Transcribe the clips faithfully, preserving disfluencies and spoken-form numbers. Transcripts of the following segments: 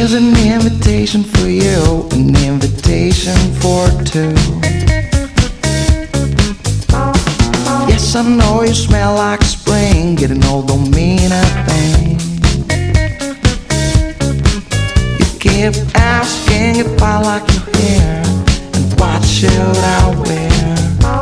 Here's an invitation for you, an invitation for two. Yes, I know you smell like spring, getting old don't mean a thing. You keep asking if I like your hair and what should I wear.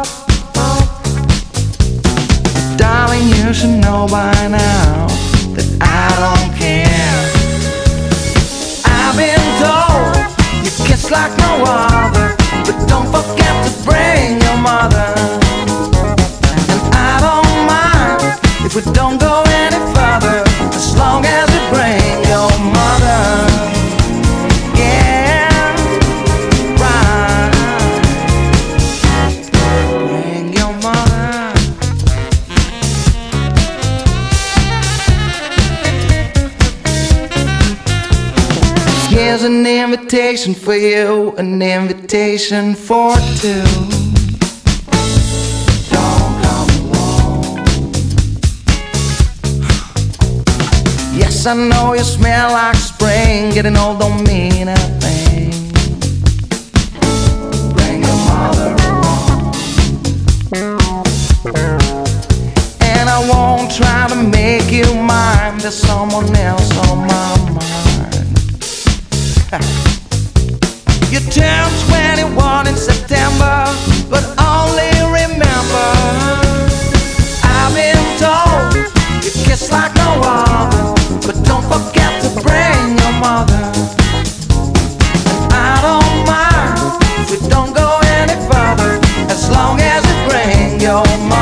Darling, you should know by now that I don't care. I've been told you kiss like no other, but don't forget to bring your mother. And I don't mind if we don't go any further, as long as you bring your mother. Yeah, right. Bring your mother. Here's an invitation for you, an invitation for two. Don't come alone. Yes, I know you smell like spring, getting old don't mean a thing. Bring your mother along. And I won't try to make you mine, there's someone else on my mind. You turn twenty-one in September, but only remember I've been told you kiss like no other, but don't forget to bring your mother. And I don't mind if we don't go any further, as long as you bring your mother.